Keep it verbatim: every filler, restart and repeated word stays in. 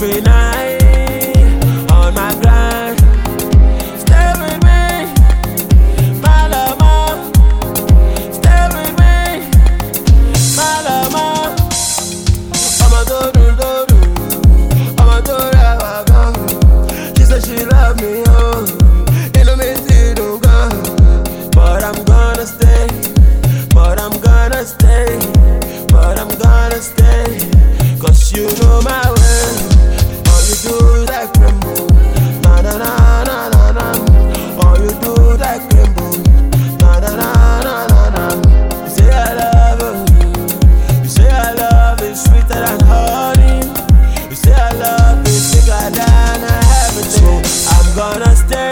every night on my grind. Stay with me, my lover. Stay with me, my lover. I'ma do do do do. I'ma do that I She said she love me, oh. You know me see do go, but I'm gonna stay. But I'm gonna stay. But I'm gonna stay. Cause you know my way. All you do is like crumble. Na na na na na na. All you do is like crumble. Na na na na na na. You say I love you. You say I love you sweeter than honey. You say I love you sweeter than everything. So I'm gonna stay.